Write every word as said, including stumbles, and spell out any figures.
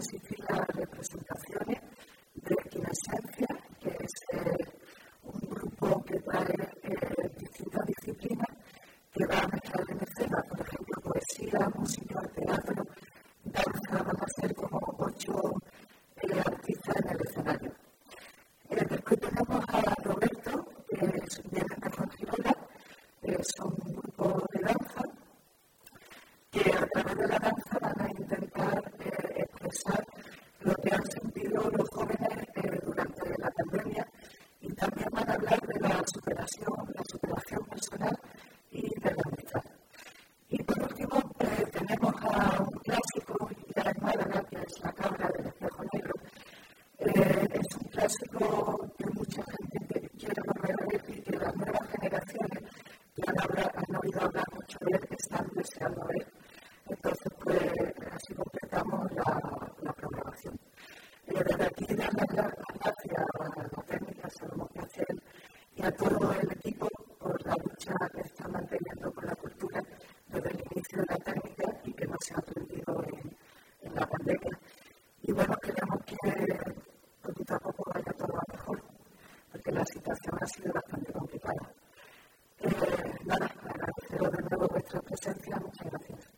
asistir a representaciones de Kinesencia, que es eh, un grupo que trae eh, distintas disciplinas que va a mezclar en escena, por ejemplo, poesía, música, teatro, danza. Van a ser como ocho eh, artistas en el escenario. Eh, después tenemos a Roberto, que es, viene de Fuengirola, que son un grupo de danza, que a través de la danza van a intentar eh, expresar lo que han sentido los jóvenes eh, durante la pandemia, y también van a hablar de la superación, la superación personal y de la amistad. Y por último, eh, tenemos a un clásico ya en Málaga, que es La Cabra del Espejo Negro. Eh, es un clásico que mucha gente quiere volver a ver y que las nuevas generaciones que han, habla, han oído hablar mucho de él están deseando ver. Entonces, pues así completamos la, la programación. Eh, desde aquí, dar las gracias a la técnica Salomón Cachel y a todo el equipo por la lucha que está manteniendo por la cultura desde el inicio de la técnica y que no se ha perdido en, en la pandemia. Y bueno, queremos que poquito a poco vaya todo a mejor, porque la situación ha sido bastante complicada. Eh, nada, agradeceros de nuevo vuestra presencia. Muchas gracias.